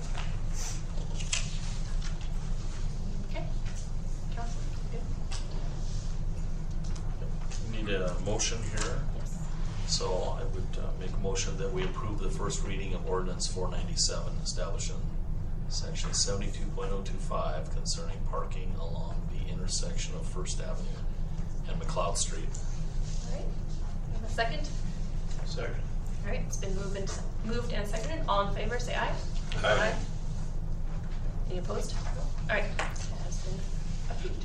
Need a motion here. Yes. So I would make a motion that we approve the first reading of ordinance 497, establishing section 72.025 concerning parking along the intersection of First Avenue and McLeod Street. All right. Have a second? Second. All right. It's been moved and seconded. All in favor, say aye. Aye. Any opposed? All right. That has been approved.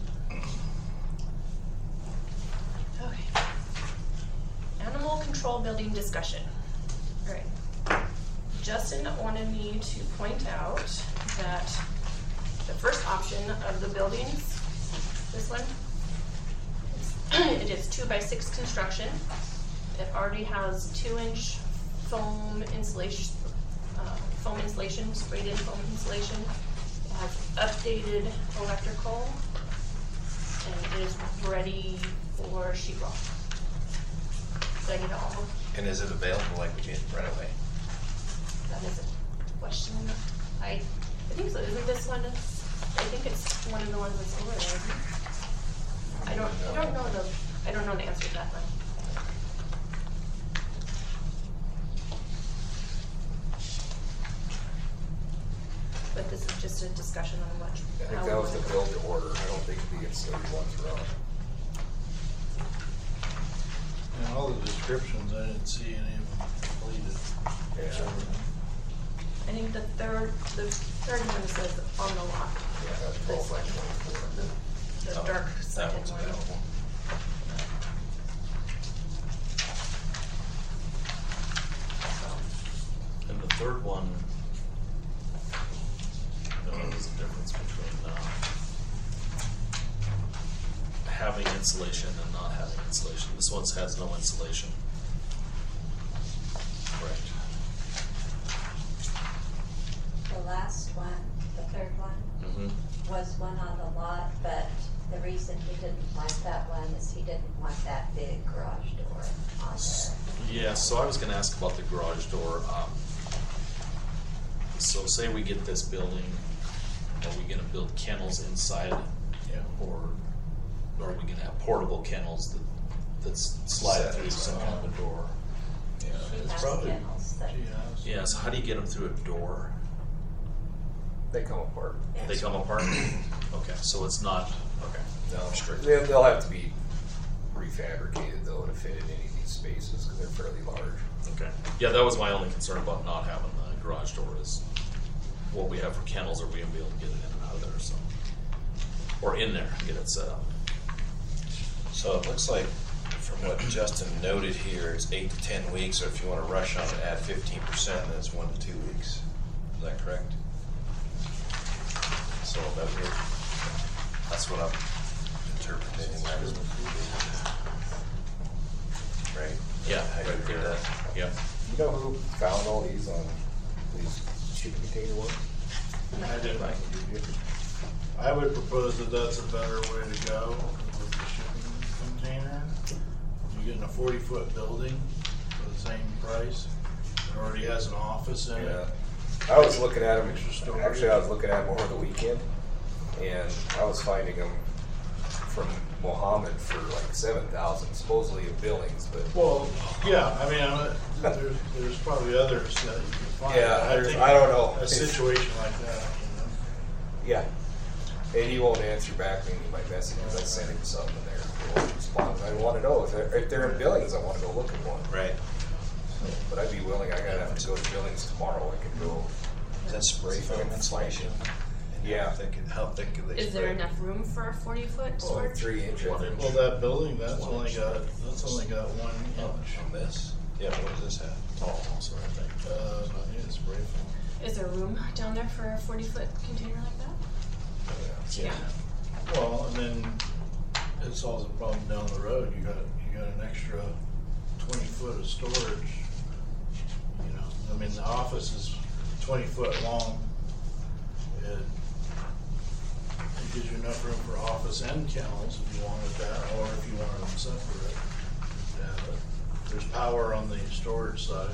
Okay. Animal control building discussion. All right. Justin wanted me to point out that the first option of the buildings, this one, it is 2x6 construction. It already has 2-inch foam insulation, sprayed in foam insulation. It has updated electrical, and it is ready for sheetrock. Did I get it all? And is it available like we did right away? That is a question. I think so. Isn't this one? I think it's one of the ones that's over there. Isn't it? I don't know the answer to that one. But this is just a discussion on what. I think that was the build to order. I don't think the installation ones were on. And all the descriptions, I didn't see any of them completed. Yeah. I think the third one says on the lot. Yeah, that's 12 by 24. The dark That second one's one. available. And the third one, there's a difference between having insulation and not having insulation. This one has no insulation. Correct. The last one, the third one, Mm-hmm. was one on the lot, but the reason he didn't like that one is he didn't want that big garage door on there. Yeah, so I was gonna ask about the garage door. So say we get this building, are we gonna build kennels inside? Or are we gonna have portable kennels that slide through some kind of a door? She It's has probably- kennels that, Yeah, so how do you get them through a door? They come apart. They come apart? Okay, so it's not, okay. No, Restricted. they'll have to be refabricated though to fit in any of these spaces because they're fairly large. Okay. Yeah, that was my only concern about not having the garage door is what we have for kennels, are we gonna be able to get it in and out of there, so. Or in there, get it set up. So it looks like from what Justin noted here, it's 8 to 10 weeks, or if you want to rush on it, add 15%, then it's 1 to 2 weeks. Is that correct? So that's what I'm interpreting. Right? Yeah, How you right read there. that? Yeah. You know who found all these on these shipping container ones? I did. I would propose that that's a better way to go with the shipping container. You're getting a 40-foot building for the same price. It already has an office in Yeah. it. I was looking at them, Extra storage. actually I was looking at them over the weekend, and I was finding them from Mohammed for like 7,000, supposedly in Billings, but Well, yeah, I mean, there's probably others that you can find. Yeah, think I don't know. A situation like that, yeah. And he won't answer back me my messages. I sent him something there. He won't respond. I want to know if they're in Billings. I want to go look at one. Right. But I'd be willing. I gotta have to go to Billings tomorrow. I can go. Is that spray foam insulation? And Yeah. How thick are they? Is there sprayed? enough room for a 40-foot Well, storage? 3 inches. Well, that building, that's only got 1 Oh, inch. on this? Yeah, what does this have? Tall also, I think. I think it's spray foam. Is there room down there for a 40-foot container like that? Yeah. Well, and then it solves the problem down the road. You got an extra 20 foot of storage. You know, I mean, the office is 20 foot long. It gives you enough room for office and kennels if you wanted that, or if you wanted them separate. Yeah, but there's power on the storage side.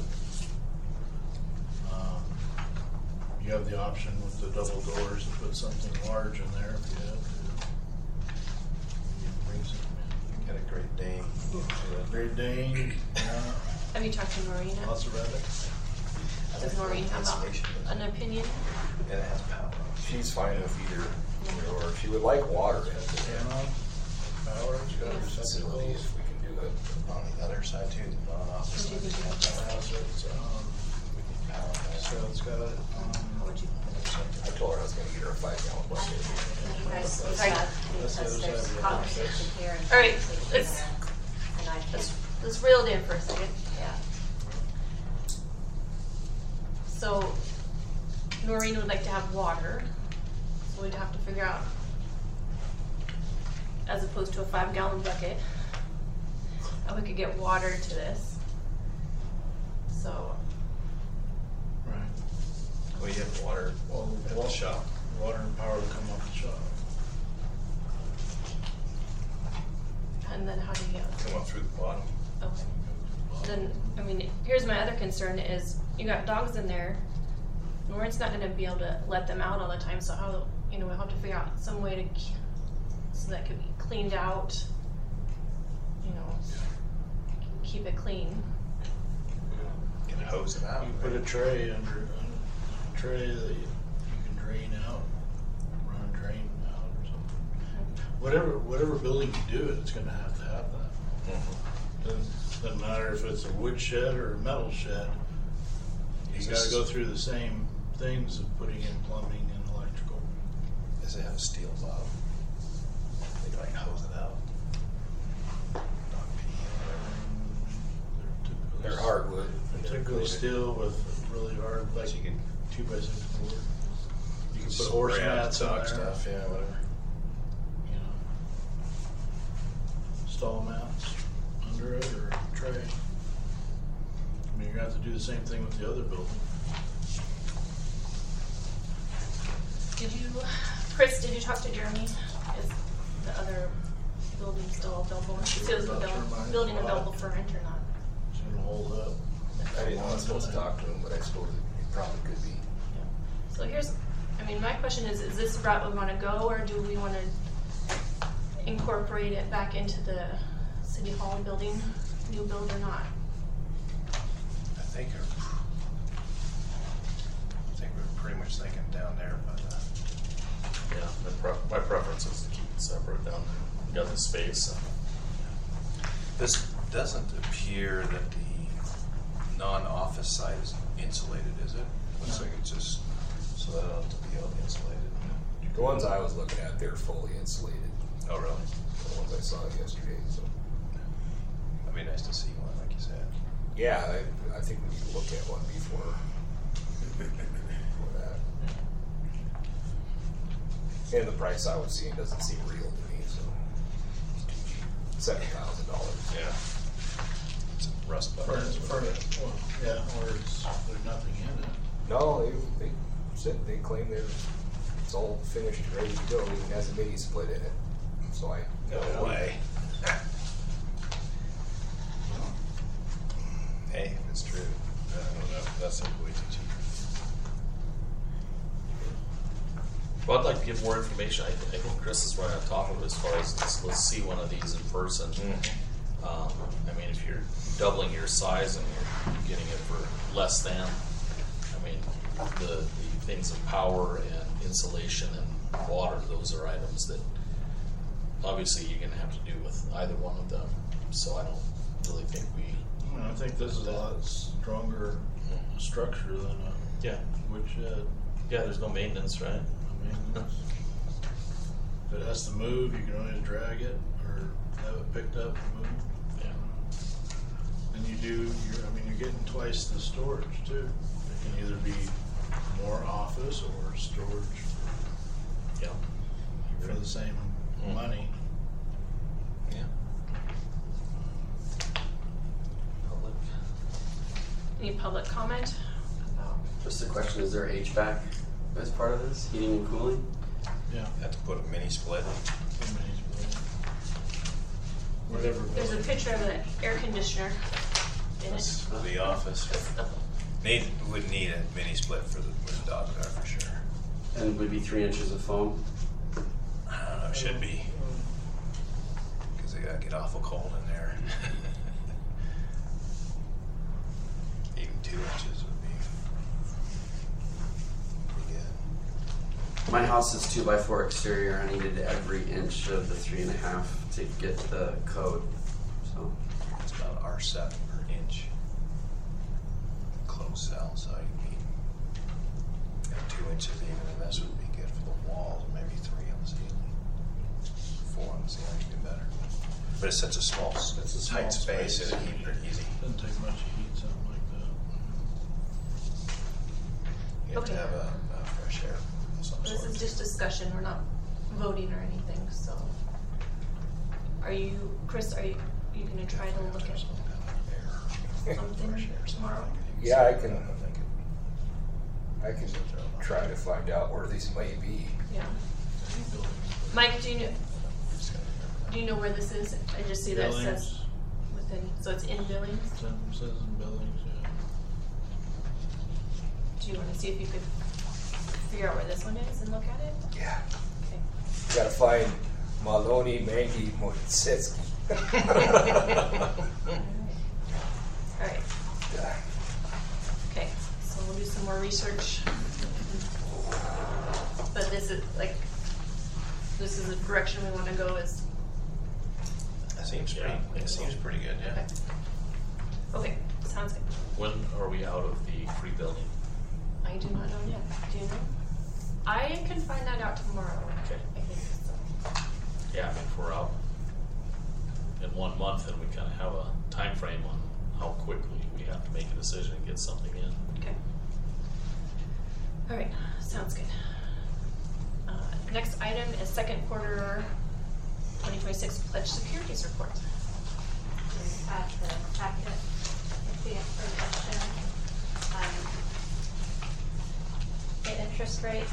You have the option with the double doors to put something large in there if you have to. You can bring something Got a Great Dane. in. Great Dane, Have you talked to Noreen? lots of rabbits. Does Noreen have an opinion? And it has power. She's fine with either, or she would like water in it. Piano, power, it's got Facility, receptacles. if we can do it. On the other side too, the non-office. What do you think about that? Has it, We need power on that. so it's got, How would you? I told her I was gonna get her a 5-gallon bucket. You guys leave Sorry. that That's the because other there's side of the conversation here and All right, conversation let's- there. And I can, Let's reel it in for a second. yeah. So Noreen would like to have water, so we'd have to figure out, as opposed to a 5-gallon bucket, how we could get water to this. So, right. We have water Well, at the shop. Water and power will come off the shop. and then how do you get, Come up through the bottom. okay. Then, I mean, here's my other concern is, you got dogs in there, Noreen's not gonna be able to let them out all the time, so how, we'll have to figure out some way to, so that could be cleaned out, keep it clean. Get a hose it out. You put a tray under, a tray that you can drain out, run a drain out or something. Whatever building you do it, it's gonna have that. Doesn't matter if it's a wood shed or a metal shed. You gotta go through the same things of putting in plumbing and electrical. Does it have a steel bottom? They like hose it out. Dog pee or They're hardwood. They're typically steel with really hard, like So you could 2x6 board. You can put whatever. horse Spray out mats in dog there. stuff, yeah, whatever. You know, stall mats under it or a tray. I mean, you're gonna have to do the same thing with the other building. Chris, did you talk to Jeremy? Is the other building still available? Is the building available for rent or not? It's gonna hold up. I didn't know I was supposed to talk to him, but I suppose it probably could be. So my question is this the route we wanna go, or do we wanna incorporate it back into the city hall building, new build or not? I think we're pretty much thinking down there, but Yeah, my preference is to keep it separate down there. We got the space. This doesn't appear that the non-office side is insulated, is it? Looks like it's just, so that ought to be all insulated. The ones I was looking at, they're fully insulated. Oh, really? The ones I saw yesterday, so. It'd be nice to see one, like you said. Yeah, I think we need to look at one before that. And the price I was seeing doesn't seem real to me, so. $7,000. Yeah. It's a rust bucket. Well, yeah, or there's nothing in it. No, they said, they claim it's all finished and ready to go, even has a mini split in it. So No way. Hey, if it's true. I don't know. That seems way too cheap. Well, I'd like to get more information. I think Chris is right on top of it as far as let's see one of these in person. I mean, if you're doubling your size and you're getting it for less than, I mean, the things of power and insulation and water, those are items that obviously you're going to have to do with either one of them. So I don't really think we. I think this is a lot stronger structure than a woodshed. Yeah, there's no maintenance, right? Maintenance. If it has to move, you can only drag it or have it picked up and moved. Yeah. And you're getting twice the storage too. It can either be more office or storage Yeah. for the same money. Yeah. Public. Any public comment about? Just a question, is there HVAC as part of this, heating and cooling? Yeah. Have to put a mini split. Whatever. There's a picture of an air conditioner in That's it. the office. Would need a mini split for the dog car for sure. And would be 3 inches of foam? I don't know, should be. Because they gotta get awful cold in there. Even 2 inches would be pretty good. My house is 2x4 exterior. I needed every inch of the 3.5 to get the code. So It's about R7 per inch. Closed cell, so you need 2 inches even, and this would be good for the walls, maybe 3 on the ceiling. 4 on the ceiling would be better. But it's such a small, tight space, it'd heat pretty easy. Doesn't take much to heat something like that. You have to Okay. have a fresh air of some This sort. is just discussion, we're not voting or anything, so. Chris, are you gonna try to look at something tomorrow? Yeah, I can try to find out where these may be. Yeah. Mike, do you know where this is? I just see that it says Billings. within, so it's in Billings. Says in Billings, yeah. Do you wanna see if you could figure out where this one is and look at it? Yeah. Okay. You gotta find Maloney Maggie Motsetsky. Alright, Yeah. okay, so we'll do some more research. But this is the direction we wanna go is, That seems pretty good, yeah. okay, sounds good. When are we out of the free building? I do not know yet, do you know? I can find that out tomorrow, Okay. I think, so. Yeah, I mean, if we're out in 1 month, then we kind of have a time frame on how quickly we have to make a decision and get something in. Okay. All right, sounds good. Next item is second quarter 2026 pledge securities report. At the packet, with the information, the interest rate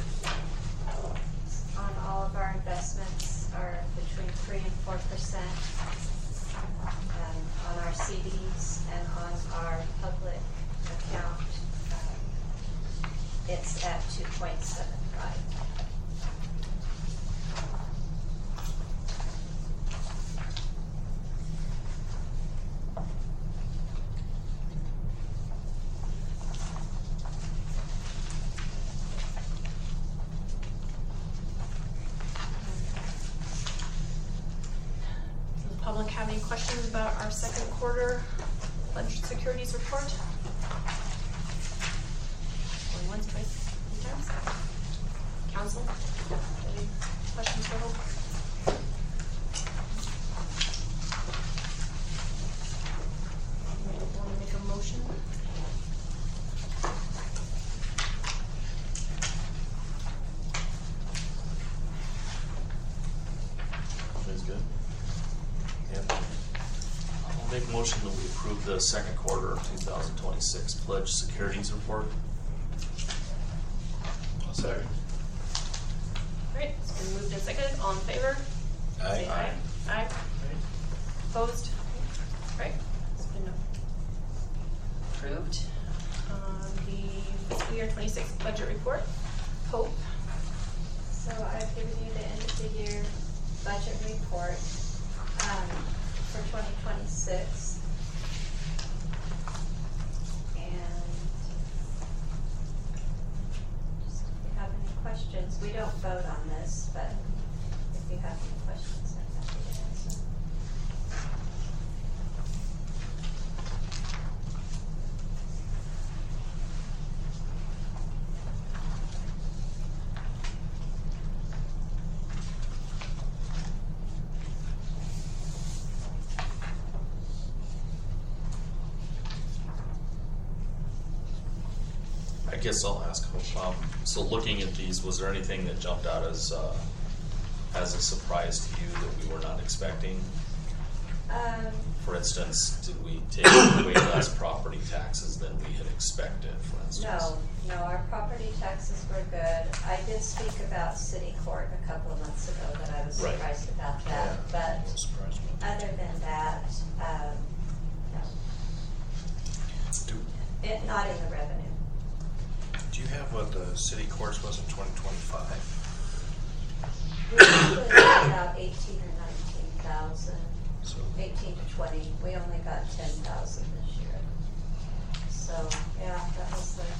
on all of our investments are between 3 and 4%. On our CDs and on our public account, it's at 2.75. public have any questions about our second quarter ledger securities report? Going once, twice, 3 times? Council, any questions for Hope? Want to make a motion? Everything's good? Yep. I'll make a motion that we approve the second quarter of 2026 pledge securities report. I'll second. Alright, it's been moved and seconded. All in favor? Say aye. Aye. Opposed? Right, it's been approved. The fiscal year 26 budget report. Hope. So I've given you the end of the year budget report for 2026. And just if you have any questions, we don't vote on this, but if you have any questions, I'm happy to answer. I guess I'll ask Hope, so looking at these, was there anything that jumped out as a surprise to you that we were not expecting? For instance, did we take way less property taxes than we had expected, for instance? No, our property taxes were good. I did speak about city court a couple of months ago, that I was Right. surprised about that, I was surprised about that. but other than that, no. Not in the revenue. Do you have what the city courts was in 2025? We usually get about 18 or 19,000, So 18 to 20. We only got 10,000 this year. So, yeah, that was the.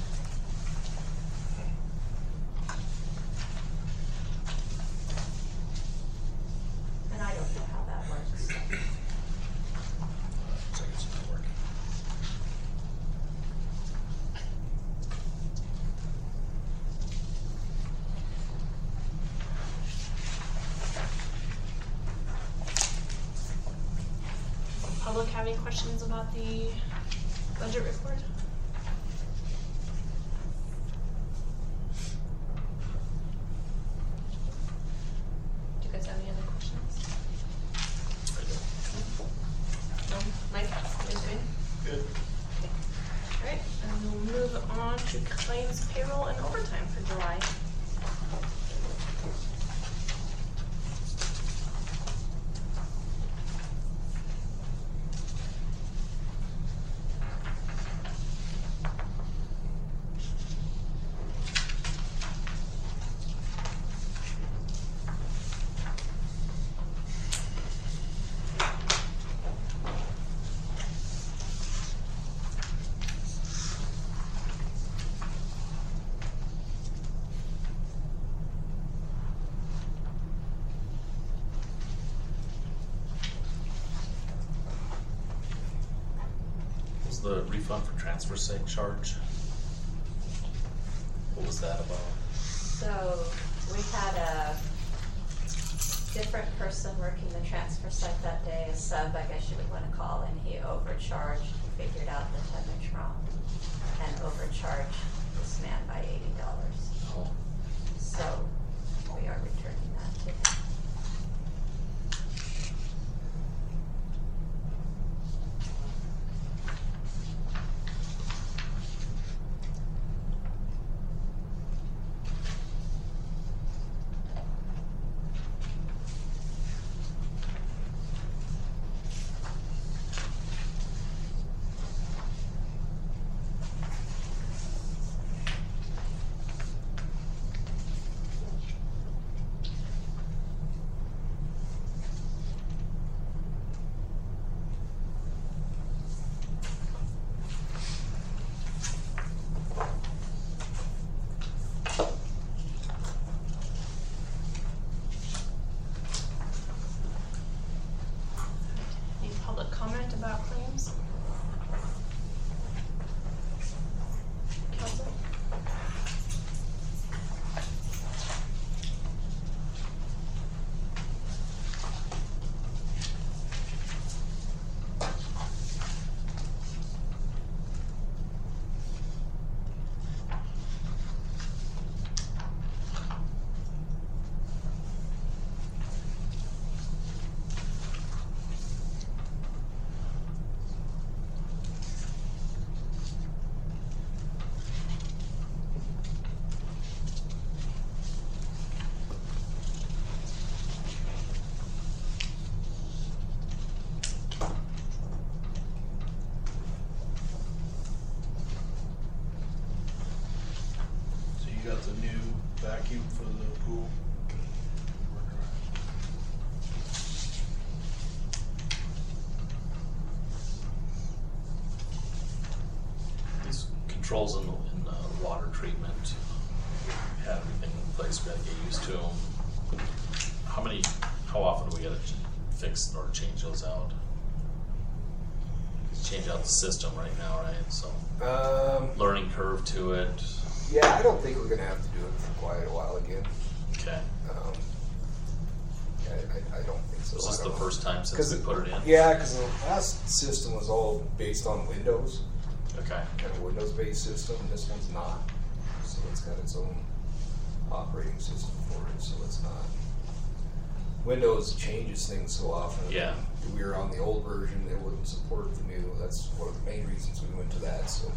And I don't know how that works. looks like it's not working. Public have any questions about the budget report? Do you guys have any other questions? No? Mike, is good? Good. Alright, and we'll move on to claims, payroll, and overtime for July. Was the refund for transfer site charge? What was that about? So we had a different person working the transfer site that day, a sub, I guess you would want to call, and he overcharged. He figured out the tonnage wrong and overcharged this man by $80. Oh, So we are returning that to him. controls in water treatment. We had everything in place, we gotta get used to them. How often do we gotta fix or change those out? Change out the system right now, right? So, learning curve to it. Yeah, I don't think we're gonna have to do it for quite a while again. Okay. I don't think so. Was this the first time since 'Cause we put it in? Yeah, because the last system was all based on Windows, Okay. kind of Windows-based system, and this one's not. So it's got its own operating system for it, so it's not. Windows changes things so often. Yeah. We were on the old version, it wouldn't support the new. That's one of the main reasons we went to that, so.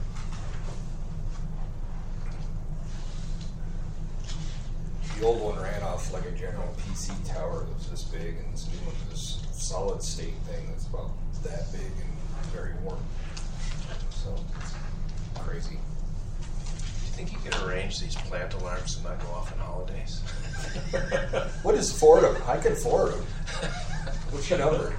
The old one ran off like a general PC tower that was this big, and this new one was this solid state thing that's about that big and very warm. So it's crazy. Do you think you could arrange these plant alarms to not go off on holidays? What is Fordham? I can afford them. What's your number?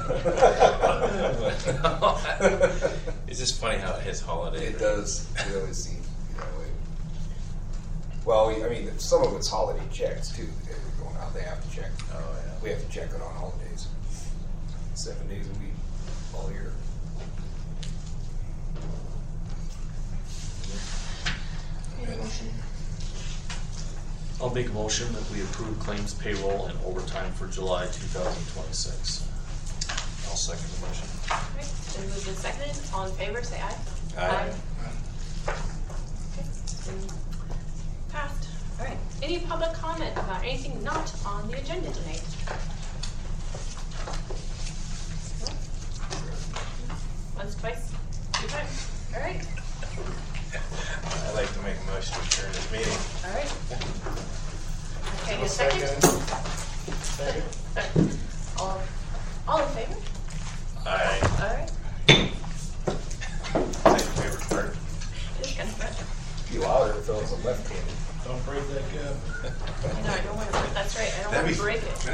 It's just funny how it hits holiday. It does. It always seems to be that way. Well, I mean, some of it's holiday checks too. They're going out. They have to check. Oh yeah. We have to check it on holidays. 7 days a week, all year. I'll make a motion that we approve claims payroll and overtime for July 2026. I'll second the motion. All right, been moved and seconded. All in favor, say aye. Aye. Okay, been passed. All right. Any public comment about anything not on the agenda tonight? No? Once, twice, 3 times. All right. I'd like to make a motion to adjourn this meeting. All right. Okay, a second? Second. All in favor? Aye. All right. That's your favorite part. It is kind of fun. Be louder if it was a left-handed. Don't break that gum. No, I don't want to, that's right, I don't That'd want be- to break it.